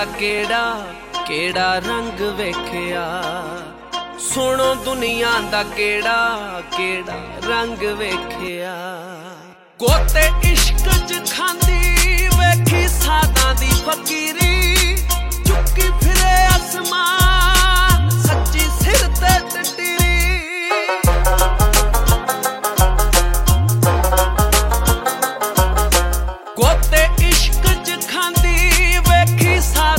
केड़ा केड़ा रंग वेखिया सुनो दुनिया दा केड़ा केड़ा रंग वेखिया गोते इश्क च खांदी वेखी सादा दी फकीरी